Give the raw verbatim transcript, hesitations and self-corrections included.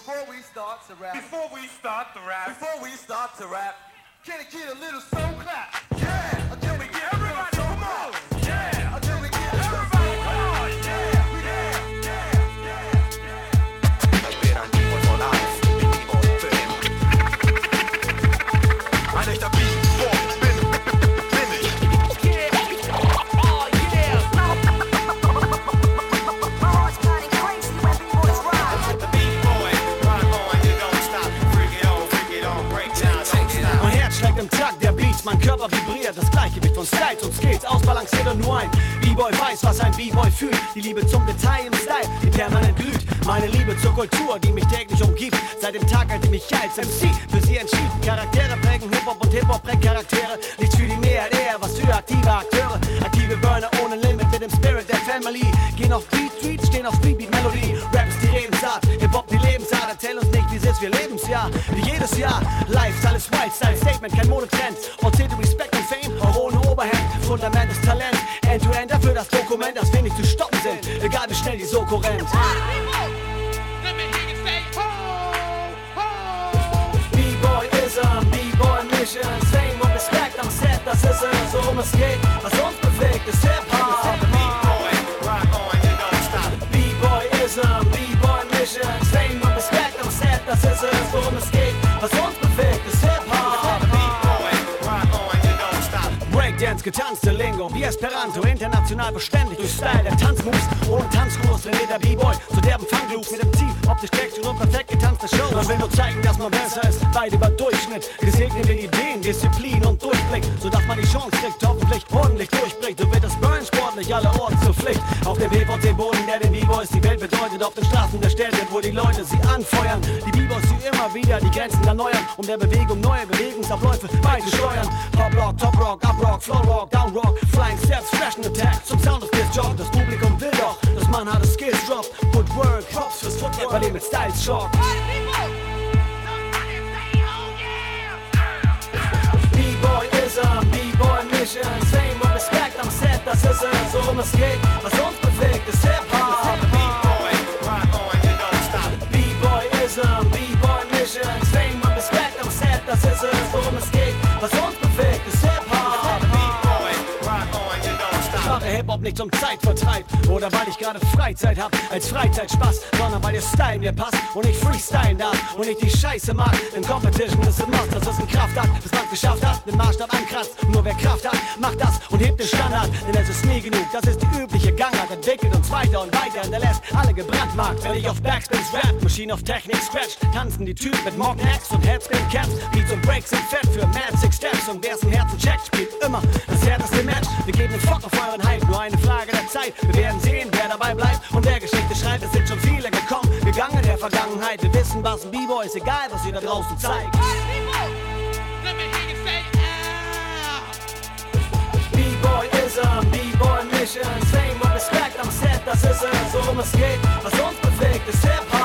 Before we start to rap, Before we start the rap, before we start to rap, can I get a little soul clap? Yeah, can we get everybody? Come on, yeah, can we get everybody? Come on, yeah, yeah, yeah, yeah. Ich bin ein B-Boy von eins, bin B-Boy für immer. Ein echter B-Boy bin, bin ich. Oh yeah! My heart's kinda crazy when B-boys ride. The B-Boy, run on, you don't stop. Freak it on, freak it on, break down, don't stop. Mein Herz schlägt im Takt der Beats, mein Körper vibriert. Das Gleichgewicht von Styles und Skills ausbalanciert und nur ein B-Boy weiß, was ein B-Boy fühlt. Die Liebe zum Detail im Style, die permanent glüht. Meine Liebe zur Kultur, die mich täglich umgibt. Seit dem Tag, an dem ich als M C für sie entschied. Charaktere prägen Hip-Hop und Hip-Hop prägt Charaktere. Nichts für die Mehrheit, eher was für aktive Akteure. Aktive Burner ohne Limit mit dem Spirit der Family. Gehen auf Beat Street, stehen auf Speedbeat Melodie. Rap ist die Redensart, Hip-Hop die Lebensart. Erzähl uns nicht, wie es ist, wir leben's ja. Wie jedes Jahr, Lifestyle ist Wildstyle, Statement, kein Modetrend. Und zählt Respect und Fame, auch ohne Oberhand. Fundament ist Talent, End-to-End dafür das Dokument, dass wir nicht zu stoppen sind. Egal wie schnell die Soko rennt. B-Boy is a B-Boy Mission. Fame und Respect am Set, das ist es, worum es geht. Was uns bewegt, ist Hip-Hop. B-Boy, run on, you don't stop. B-Boy is a B-Boy Mission. Fame und Respect am Set, das ist es, worum es geht. Was uns bewegt, ist Hip-Hop. B-Boy, run on, you don't stop. Breakdance, getanzte Lingo, wie Esperanto, international beständig durch Style der Tanzmoves. Ohne Tanzkurs trainiert der B-Boy zu derben Fangloops mit dem Ziel, optisch Action und perfekt getanzte Shows. Man will nur zeigen, dass man besser ist, weit über Durchschnitt. Gesegnet mit Ideen, Disziplin und Durchblick, sodass man die Chance kriegt, hoffentlich ordentlich durchbricht. So wird das Burn sportlich aller Orten zur Pflicht. Auf dem P V C-Boden, der den B-Boys die Welt bedeutet, auf den Straßen der Städte, wo die Leute sie anfeuern. Die B-Boys, die immer wieder die Grenzen erneuern, um der Bewegung neue Bewegungsabläufe beizusteuern. Pop Rock, Top Rock, Up Rock, Flow Rock, Down Rock, Flying Steps, Flashen Attack, zum Sound of this Job. Das Publikum will doch, dass man harte Skills droppt. Put Work, Props fürs Footwork, weil ihr mit Styles schockt. B-Boy is a B-Boy Mission. Fame und Respect am Set, das ist es, worum es geht. Was uns bewegt, ist Hip-Hop. B-Boy, run on, you don't stop. B-Boy is a B-Boy Mission. Fame und Respect am Set, das ist es, worum es geht. Was uns bewegt, ist Hip-Hop. B-Boy, run on, you don't Ich stop. mache Hip-Hop nicht zum Zeitvertreib oder weil ich gerade Freizeit hab als Freizeitspaß, sondern weil der Style mir passt und ich freestylen darf und ich die Scheiße mag. Denn Competition ist ein Must, das ist ein Kraftakt, bis man's geschafft hat, den Maßstab ankratzt. Nur wer Kraft hat, macht das und hebt den Standard, denn es ist nie genug, das ist die übliche Gangart. Entwickelt uns weiter und weiter, hinterlässt alle gebrandmarkt. Wenn ich auf Backspins rap, Machine auf Technik scratch, tanzen die Typen mit Mock-Necks und Headspin-Caps. Beats und Breaks sind fett für Mad Six Steps und wer's ein Herzen checkt, spielt immer das härteste Match. Wir geben den Fuck auf euren Hype, nur eine Frage der Zeit. Wir werden sehen, wer dabei bleibt und wer Geschichte schreibt. Es sind schon viele gekommen, gegangen der Vergangenheit. Wir wissen, was ein B-Boy ist, egal was ihr da draußen zeigt. B-Boy is a B-Boy Mission. Fame und Respect am Set, das ist es, worum es geht. Was uns bewegt, ist Hip-Hop.